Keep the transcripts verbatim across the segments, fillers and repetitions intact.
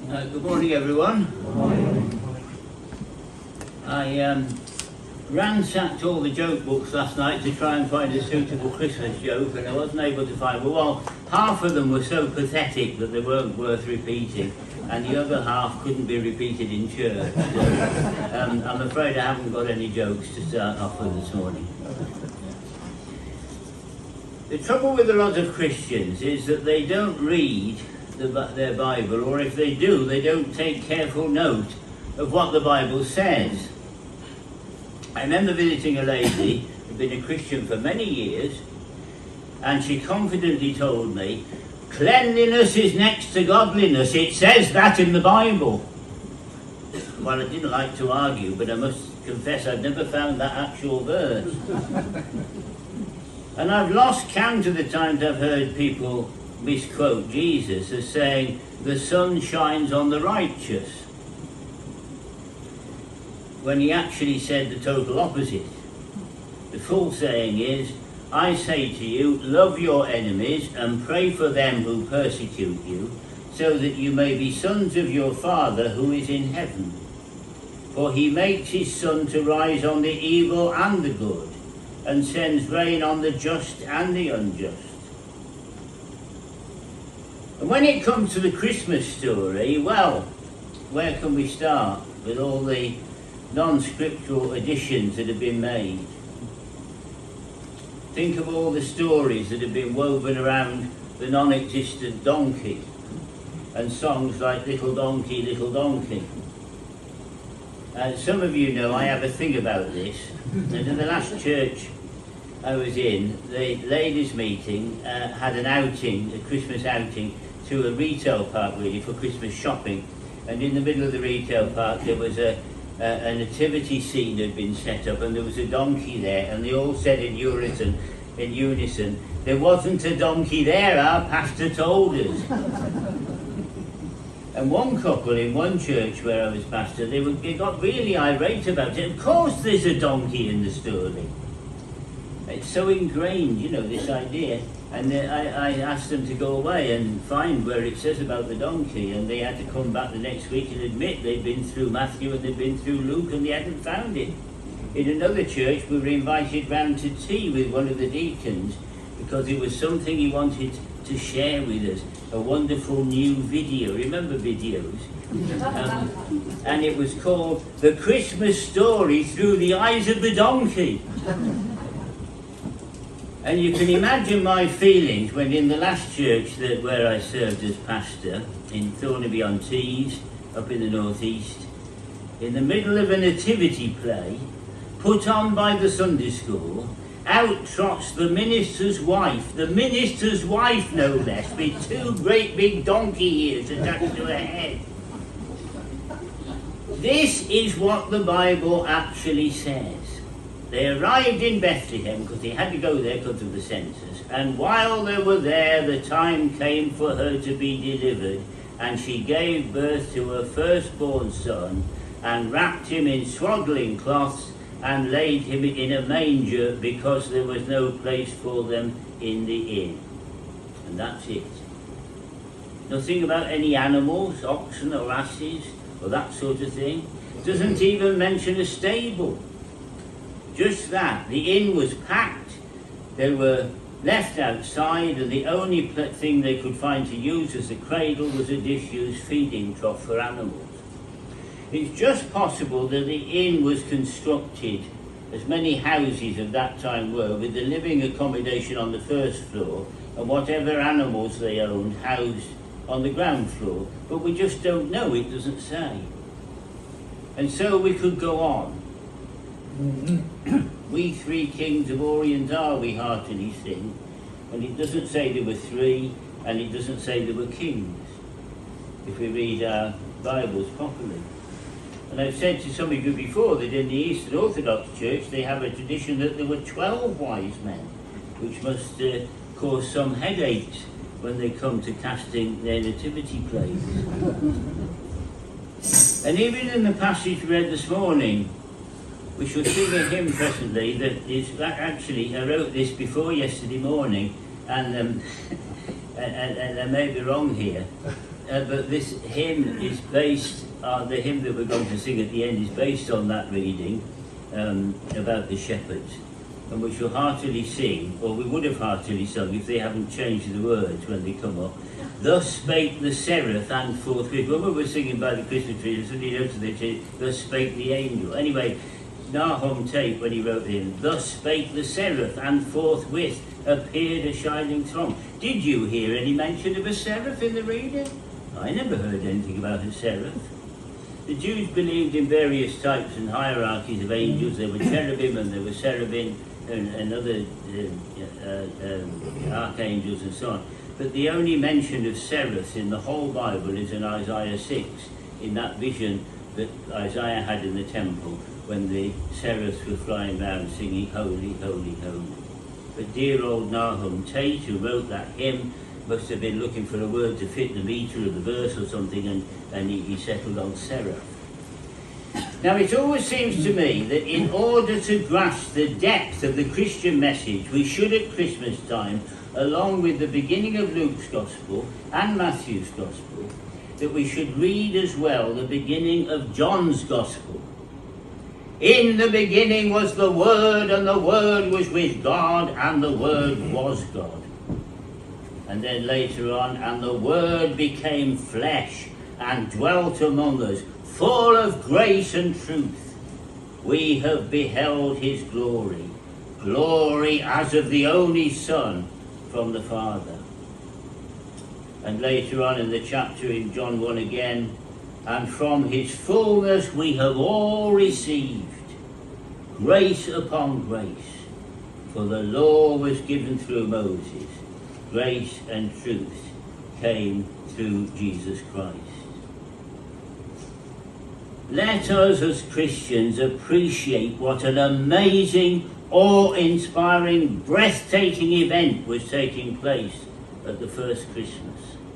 Uh, good morning, everyone. Good morning. I um, ransacked all the joke books last night to try and find a suitable Christmas joke, and I wasn't able to find one. Well, half of them were so pathetic that they weren't worth repeating, and the other half couldn't be repeated in church. So, um, I'm afraid I haven't got any jokes to start off with this morning. The trouble with a lot of Christians is that they don't read the, their Bible, or if they do, they don't take careful note of what the Bible says. I remember visiting a lady who'd been a Christian for many years, and she confidently told me, "Cleanliness is next to godliness. It says that in the Bible." Well, I didn't like to argue, but I must confess I'd never found that actual verse. And I've lost count of the times I've heard people misquote Jesus as saying, "The sun shines on the righteous," when he actually said the total opposite. The full saying is, "I say to you, love your enemies and pray for them who persecute you, so that you may be sons of your Father who is in heaven. For he makes his sun to rise on the evil and the good, and sends rain on the just and the unjust." And when it comes to the Christmas story, well, where can we start with all the non-scriptural additions that have been made? Think of all the stories that have been woven around the non-existent donkey, and songs like "Little Donkey, Little Donkey." Uh, some of you know I have a thing about this, and in the last church I was in, the ladies' meeting uh, had an outing, a Christmas outing, to a retail park really for Christmas shopping, and in the middle of the retail park there was a, a, a nativity scene that had been set up, and there was a donkey there, and they all said in unison, in unison, "There wasn't a donkey there, our pastor told us." And one couple in one church where I was pastor, they, were, they got really irate about it. Of course there's a donkey in the story. It's so ingrained, you know, this idea. And I, I asked them to go away and find where it says about the donkey, and they had to come back the next week and admit they'd been through Matthew and they'd been through Luke and they hadn't found it. In another church we were invited round to tea with one of the deacons because it was something he wanted to share with us, a wonderful new video. Remember videos? Um, and it was called "The Christmas Story Through the Eyes of the Donkey." And you can imagine my feelings when in the last church that where I served as pastor, in Thornaby-on-Tees, up in the northeast, in the middle of a nativity play, put on by the Sunday school, out trots the minister's wife, the minister's wife no less, with two great big donkey ears attached to her head. This is what the Bible actually says. They arrived in Bethlehem because they had to go there because of the census, and while they were there the time came for her to be delivered, and she gave birth to her firstborn son and wrapped him in swaddling cloths and laid him in a manger because there was no place for them in the inn. And that's it. Nothing about any animals, oxen or asses or that sort of thing. Doesn't even mention a stable. Just that. The inn was packed. They were left outside, and the only thing they could find to use as a cradle was a disused feeding trough for animals. It's just possible that the inn was constructed, as many houses of that time were, with the living accommodation on the first floor and whatever animals they owned housed on the ground floor. But we just don't know, it doesn't say. And so we could go on. We three kings of Orient are, we heartily sing, and it doesn't say there were three, and it doesn't say there were kings, if we read our Bibles properly. And I've said to some of you before that in the Eastern Orthodox Church they have a tradition that there were twelve wise men, which must uh, cause some headaches when they come to casting their nativity plays. And even in the passage read this morning, we shall sing a hymn presently that is actually, I wrote this before yesterday morning, and, um, and, and, and I may be wrong here, uh, but this hymn is based, uh, the hymn that we're going to sing at the end is based on that reading um, about the shepherds, and which we'll heartily sing, or we would have heartily sung if they haven't changed the words when they come up. Thus spake the seraph and forthwith. When we were singing by the Christmas tree, somebody noticed they said, thus spake the angel. Anyway, Nahum Tate, when he wrote the hymn, thus spake the seraph and forthwith appeared a shining throng. Did you hear any mention of a seraph in the reading? I never heard anything about a seraph. The Jews believed in various types and hierarchies of angels. There were cherubim and there were seraphim and, and other uh, uh, um, archangels and so on. But the only mention of seraphs in the whole Bible is in Isaiah six, in that vision that Isaiah had in the temple when the seraphs were flying around singing, holy, holy, holy. But dear old Nahum Tate, who wrote that hymn, must have been looking for a word to fit the meter of the verse or something, and, and he, he settled on seraph. Now, it always seems to me that in order to grasp the depth of the Christian message, we should at Christmas time, along with the beginning of Luke's Gospel and Matthew's Gospel, that we should read as well the beginning of John's Gospel. In the beginning was the Word, and the Word was with God, and the Word was God. And then later on, and the Word became flesh and dwelt among us, full of grace and truth. We have beheld his glory, glory as of the only Son from the Father. And later on in the chapter in John one again, and from his fullness we have all received grace upon grace, for the law was given through Moses, grace and truth came through Jesus Christ. Let us as Christians appreciate what an amazing, awe-inspiring, breathtaking event was taking place at the first Christmas.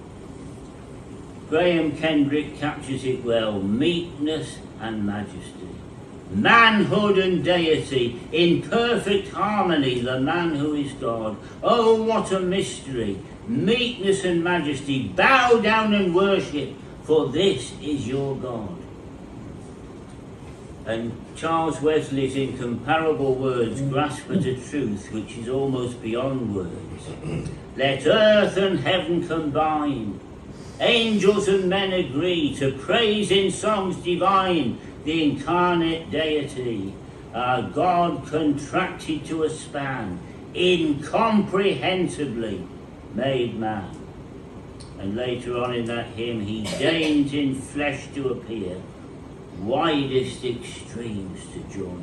Graham Kendrick captures it well: meekness and majesty, manhood and deity, in perfect harmony, the man who is God. Oh, what a mystery! Meekness and majesty, bow down and worship, for this is your God. And Charles Wesley's incomparable words grasp at a truth which is almost beyond words. Let earth and heaven combine, angels and men agree, to praise in songs divine the incarnate deity, our God contracted to a span, incomprehensibly made man. And later on in that hymn, he deigns in flesh to appear, widest extremes to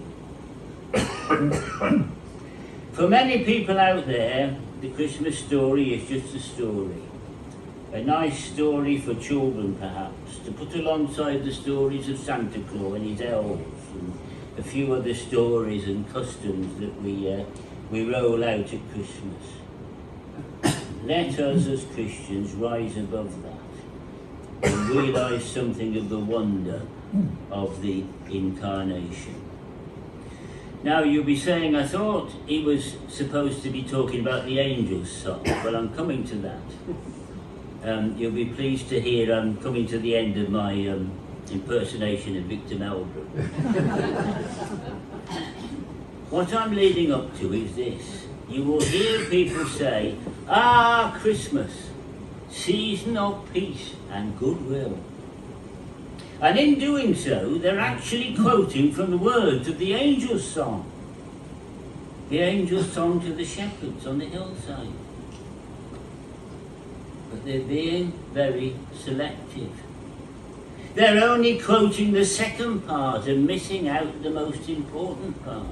join. For many people out there, the Christmas story is just a story. A nice story for children, perhaps, to put alongside the stories of Santa Claus and his elves, and a few other stories and customs that we, uh, we roll out at Christmas. Let us as Christians rise above that and realise something of the wonder of the incarnation. Now you'll be saying, I thought he was supposed to be talking about the angels' song. Well, I'm coming to that. Um, you'll be pleased to hear I'm coming to the end of my um, impersonation of Victor Meldrum. What I'm leading up to is this. You will hear people say, ah, Christmas, season of peace and goodwill. And in doing so, they're actually quoting from the words of the angels' song. The angels' song to the shepherds on the hillside. But they're being very selective. They're only quoting the second part and missing out the most important part.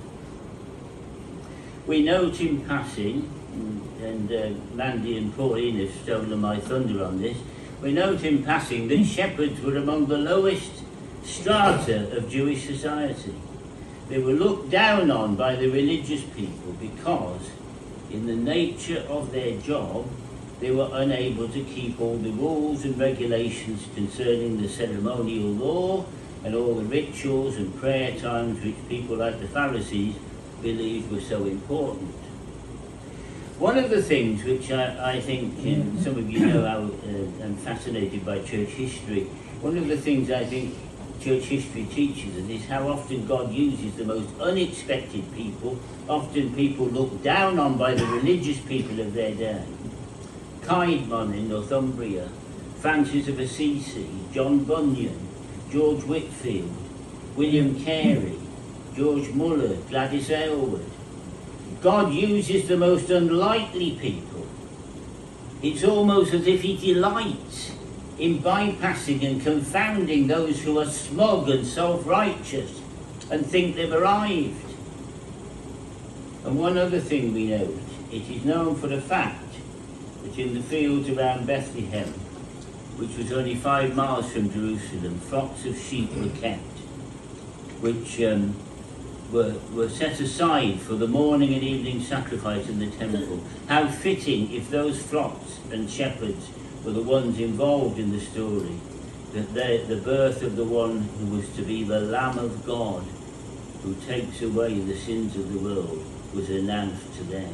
We note in passing, and uh, Mandy and Pauline have stolen my thunder on this, we note in passing that shepherds were among the lowest strata of Jewish society. They were looked down on by the religious people because, in the nature of their job, they were unable to keep all the rules and regulations concerning the ceremonial law and all the rituals and prayer times which people like the Pharisees believed were so important. One of the things which I, I think, and some of you know how uh, I'm fascinated by church history, one of the things I think church history teaches us is how often God uses the most unexpected people, often people looked down on by the religious people of their day. Caedmon in Northumbria, Francis of Assisi, John Bunyan, George Whitfield, William Carey, George Muller, Gladys Aylward. God uses the most unlikely people. It's almost as if he delights in bypassing and confounding those who are smug and self-righteous and think they've arrived. And one other thing we note, it is known for a fact that in the fields around Bethlehem, which was only five miles from Jerusalem, flocks of sheep were kept, which um, were, were set aside for the morning and evening sacrifice in the temple. How fitting if those flocks and shepherds were the ones involved in the story, that they, the birth of the one who was to be the Lamb of God, who takes away the sins of the world, was announced to them.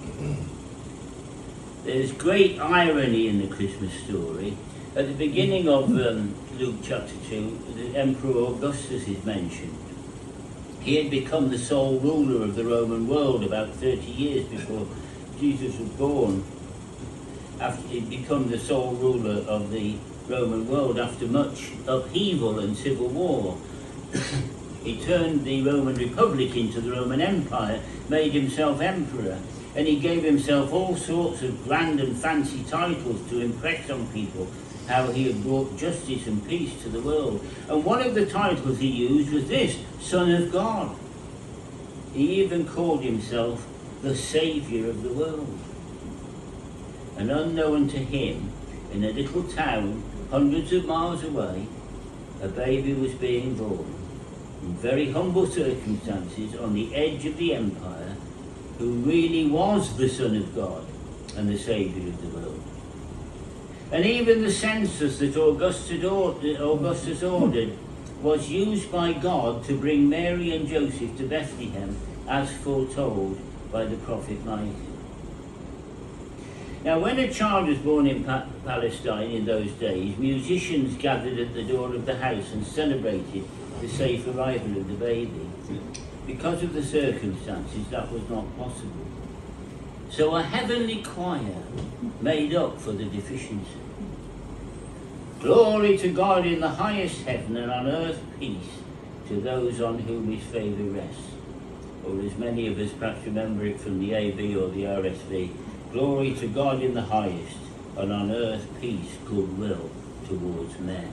There's great irony in the Christmas story. At the beginning of um, Luke chapter two, the Emperor Augustus is mentioned. He had become the sole ruler of the Roman world about thirty years before Jesus was born. After he'd become the sole ruler of the Roman world after much upheaval and civil war. He turned the Roman Republic into the Roman Empire, made himself emperor, and he gave himself all sorts of grand and fancy titles to impress on people how he had brought justice and peace to the world. And one of the titles he used was this, Son of God. He even called himself the Saviour of the world. And unknown to him, in a little town hundreds of miles away, a baby was being born in very humble circumstances on the edge of the empire, who really was the Son of God and the Saviour of the world. And even the census that Augustus ordered was used by God to bring Mary and Joseph to Bethlehem as foretold by the prophet Micah. Now, when a child was born in pa Palestine in those days, musicians gathered at the door of the house and celebrated the safe arrival of the baby. Because of the circumstances, that was not possible. So a heavenly choir made up for the deficiency. Glory to God in the highest heaven, and on earth peace to those on whom his favour rests. Or as many of us perhaps remember it from the A B or the R S V, glory to God in the highest, and on earth peace, goodwill towards men.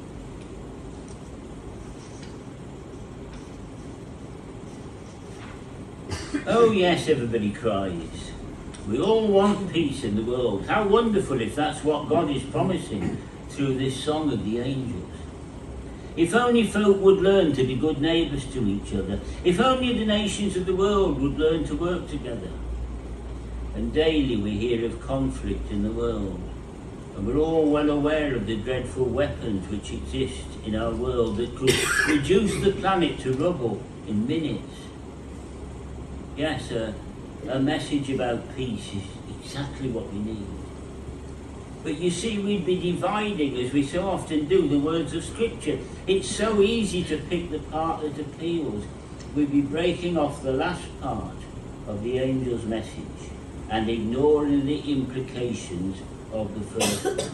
Oh yes, everybody cries. We all want peace in the world. How wonderful if that's what God is promising through this song of the angels. If only folk would learn to be good neighbours to each other. If only the nations of the world would learn to work together. And daily we hear of conflict in the world. And we're all well aware of the dreadful weapons which exist in our world that could reduce the planet to rubble in minutes. Yes, a, a message about peace is exactly what we need. But you see, we'd be dividing, as we so often do, the words of Scripture. It's so easy to pick the part that appeals. We'd be breaking off the last part of the angel's message and ignoring the implications of the first part.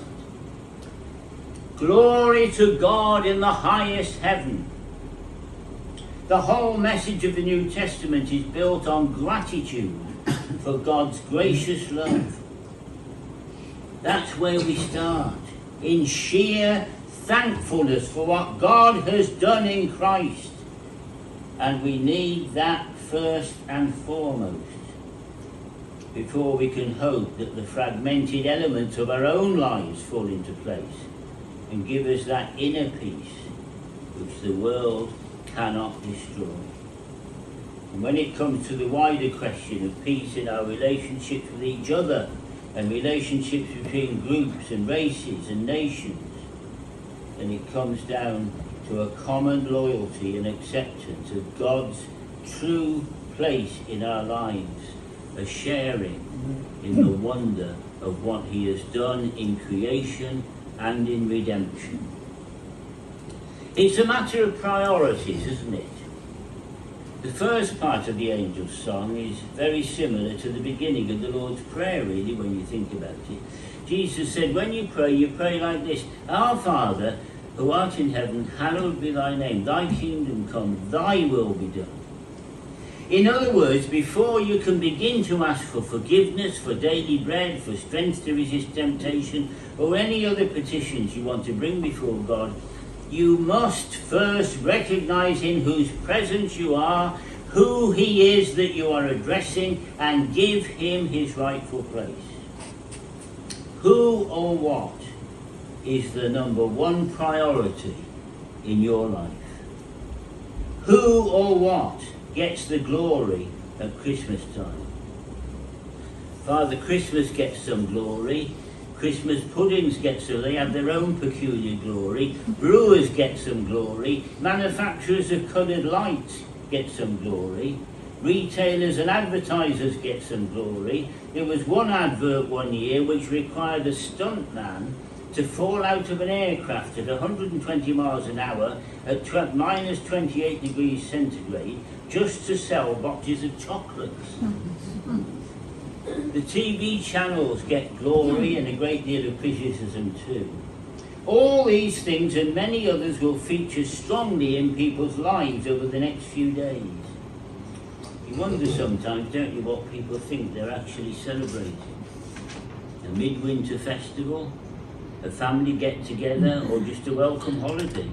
Glory to God in the highest heaven. The whole message of the New Testament is built on gratitude for God's gracious love. That's where we start, in sheer thankfulness for what God has done in Christ. And we need that first and foremost, before we can hope that the fragmented elements of our own lives fall into place and give us that inner peace which the world cannot destroy. And when it comes to the wider question of peace in our relationships with each other and relationships between groups and races and nations, then it comes down to a common loyalty and acceptance of God's true place in our lives, a sharing in the wonder of what he has done in creation and in redemption. It's a matter of priorities, isn't it? The first part of the angel's song is very similar to the beginning of the Lord's Prayer, really, when you think about it. Jesus said, when you pray, you pray like this: Our Father, who art in heaven, hallowed be thy name. Thy kingdom come, thy will be done. In other words, before you can begin to ask for forgiveness, for daily bread, for strength to resist temptation, or any other petitions you want to bring before God, you must first recognize in whose presence you are, who he is that you are addressing, and give him his rightful place. Who or what is the number one priority in your life? Who or what gets the glory at Christmas time? Father Christmas gets some glory. Christmas puddings get some, they have their own peculiar glory. Brewers get some glory. Manufacturers of coloured lights get some glory. Retailers and advertisers get some glory. There was one advert one year which required a stuntman to fall out of an aircraft at one hundred twenty miles an hour at tw minus twenty-eight degrees centigrade just to sell boxes of chocolates. The T V channels get glory and a great deal of criticism too. All these things and many others will feature strongly in people's lives over the next few days. You wonder sometimes, don't you, what people think they're actually celebrating? A midwinter festival, a family get-together, or just a welcome holiday?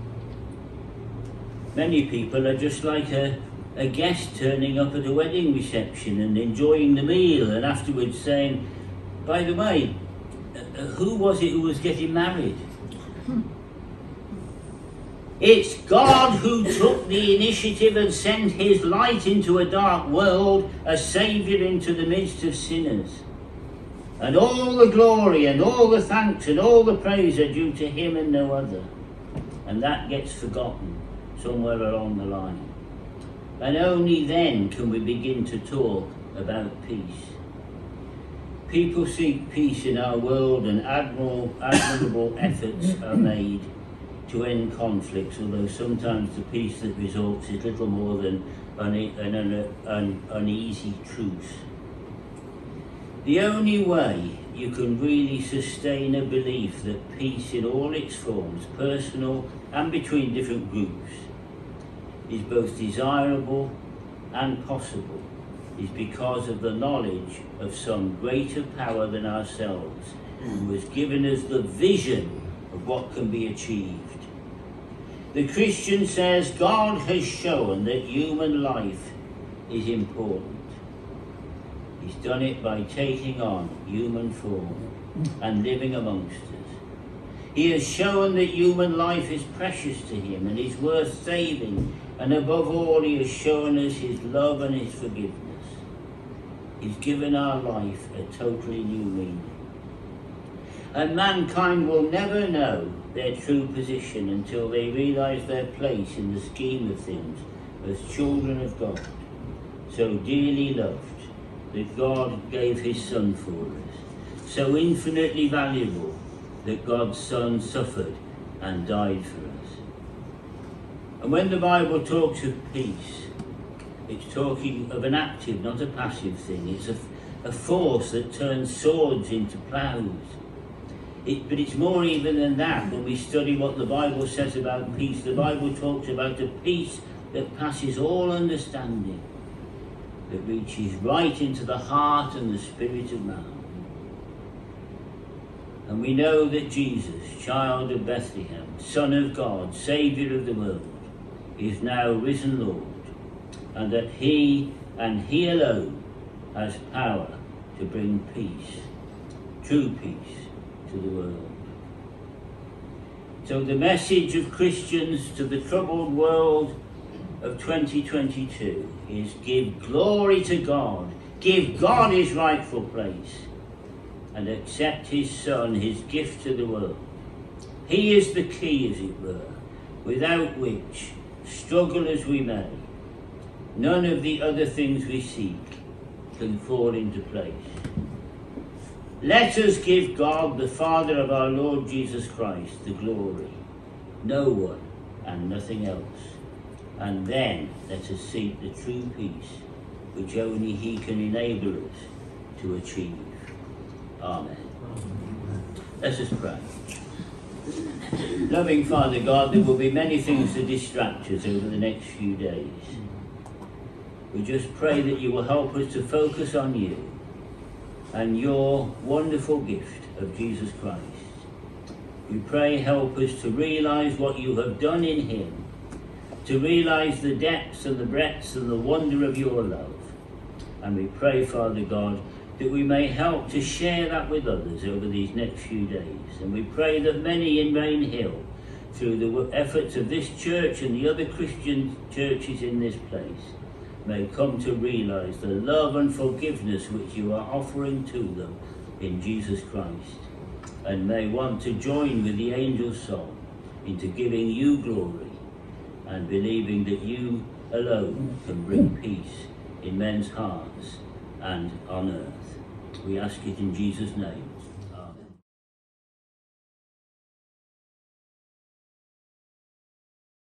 Many people are just like a a guest turning up at a wedding reception and enjoying the meal and afterwards saying, by the way, uh, who was it who was getting married? It's God who took the initiative and sent his light into a dark world, a saviour into the midst of sinners. And all the glory and all the thanks and all the praise are due to him and no other. And that gets forgotten somewhere along the line. And only then can we begin to talk about peace. People seek peace in our world, and admirable, admirable efforts are made to end conflicts, although sometimes the peace that results is little more than an, an, an, an uneasy truce. The only way you can really sustain a belief that peace in all its forms, personal and between different groups, is both desirable and possible, is because of the knowledge of some greater power than ourselves, who has given us the vision of what can be achieved. The Christian says God has shown that human life is important. He's done it by taking on human form and living amongst us. He has shown that human life is precious to him and is worth saving, and above all he has shown us his love and his forgiveness. He's given our life a totally new meaning. And mankind will never know their true position until they realise their place in the scheme of things as children of God, so dearly loved that God gave his Son for us, so infinitely valuable that God's Son suffered and died for us. And when the Bible talks of peace, it's talking of an active, not a passive thing. It's a, a force that turns swords into ploughs. It, but it's more even than that. When we study what the Bible says about peace, the Bible talks about a peace that passes all understanding, that reaches right into the heart and the spirit of man. And we know that Jesus, child of Bethlehem, Son of God, Saviour of the world, is now risen Lord, and that he and he alone has power to bring peace, true peace, to the world. So the message of Christians to the troubled world of twenty twenty-two is give glory to God, give God his rightful place, and accept his Son, his gift to the world. He is the key, as it were, without which, struggle as we may, none of the other things we seek can fall into place. Let us give God, the Father of our Lord Jesus Christ, the glory. No one and nothing else. And then let us seek the true peace, which only he can enable us to achieve. Amen. Let us pray. Loving Father God, there will be many things to distract us over the next few days. We just pray that you will help us to focus on you and your wonderful gift of Jesus Christ. We pray help us to realise what you have done in him, to realise the depths and the breadths and the wonder of your love. And we pray, Father God, that we may help to share that with others over these next few days. And we pray that many in Rainhill, through the efforts of this church and the other Christian churches in this place, may come to realise the love and forgiveness which you are offering to them in Jesus Christ, and may want to join with the angel's song into giving you glory and believing that you alone can bring peace in men's hearts and on earth. We ask it in Jesus' name.